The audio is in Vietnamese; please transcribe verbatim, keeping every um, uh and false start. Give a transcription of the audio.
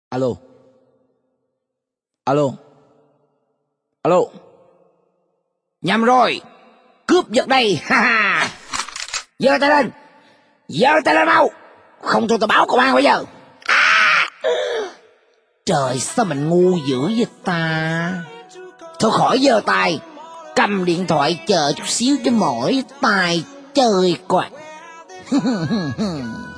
Alo. Alo. Alo. Nhầm rồi. Cướp giật đây. Ha ha. Giơ tay lên. Giơ tay lên mau. Không thôi tao báo công an bây giờ. À. Trời, sao mình ngu dữ vậy ta. Thôi khỏi giơ tay. Cầm điện thoại chờ chút xíu cho mỏi tay chơi coi.